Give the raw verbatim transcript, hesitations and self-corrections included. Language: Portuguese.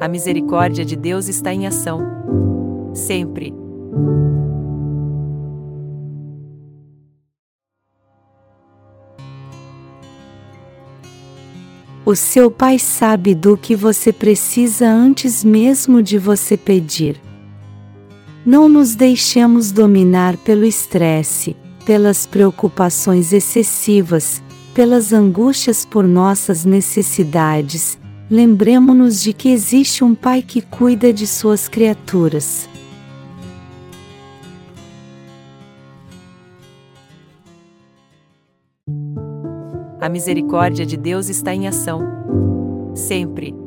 A misericórdia de Deus está em ação, sempre. O seu Pai sabe do que você precisa antes mesmo de você pedir. Não nos deixemos dominar pelo estresse, pelas preocupações excessivas, pelas angústias por nossas necessidades. Lembremo-nos de que existe um Pai que cuida de suas criaturas. A misericórdia de Deus está em ação, sempre.